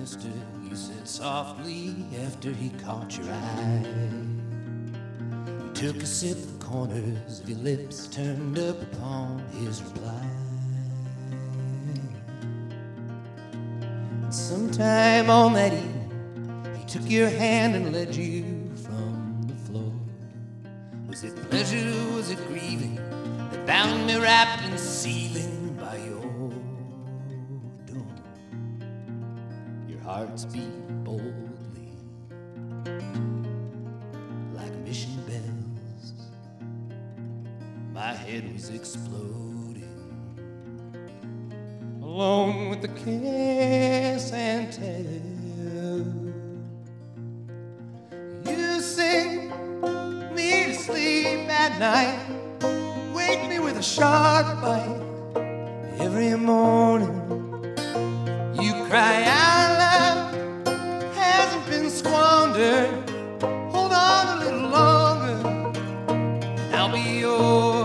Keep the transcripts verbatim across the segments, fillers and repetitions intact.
mister, you said softly after he caught your eye. You took a sip of the corners of your lips, turned up upon his reply. And sometime on that evening, he took your hand and led you from the floor. Was it pleasure, was it grieving, that bound me wrapped and seething by your door? Your hearts beat boldly like mission bells. My head was exploding, along with the kiss and tell. You sing me to sleep at night, wake me with a sharp bite. Every morning you cry out loud, hasn't been squandered. Hold on a little longer, and I'll be yours.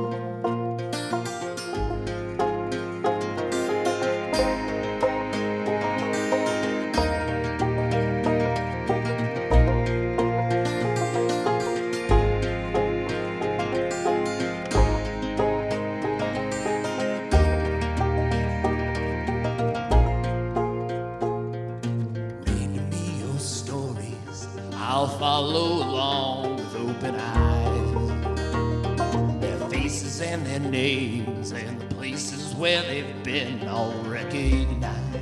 I'll follow along with open eyes, their faces and their names and the places where they've been all recognized.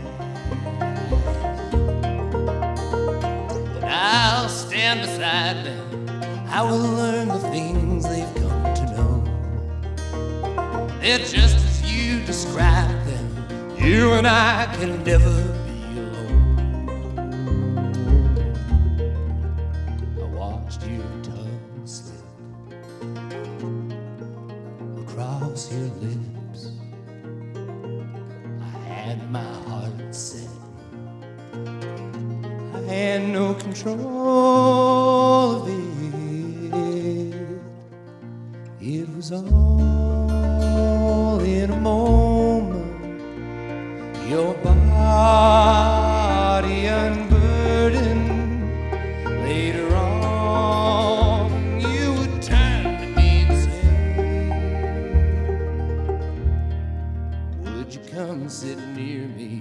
Then I'll stand beside them, I will learn the things they've come to know. They're just as you described them, you and I can never be alone. Your tongue slip across your lips. I had my heart set, I had no control of it. It was all in a moment, your body unburdened. Later on come sit near me.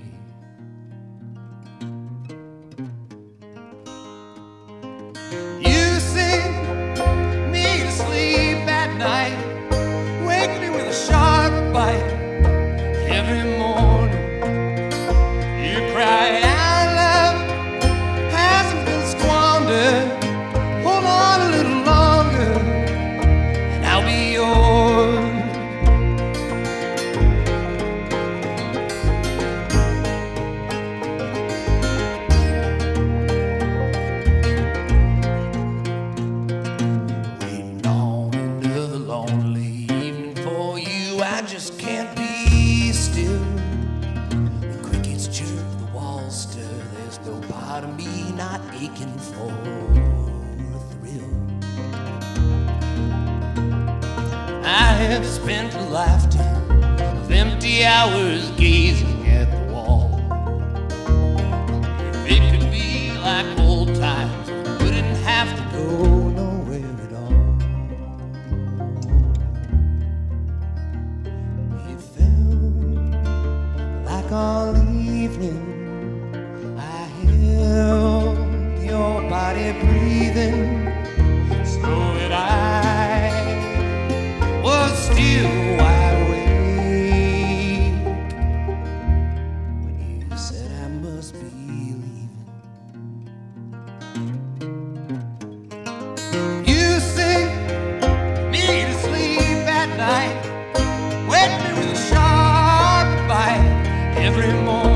You sing me to sleep at night, wake me with a sharp bite. Every morning you cry out loud, hasn't been squandered. Hold on a little longer, and I'll be yours. I just can't be still. The crickets chirp, the walls stir. There's no part of me not aching for a thrill. I have spent a lifetime of empty hours gazing at the wall. If it could be like old times, we wouldn't have to go nowhere at all. All evening I held your body breathing, so that I was still wide awake when you said I must be leaving. You sing me to sleep at night, wake me with a sharp bite. Every morning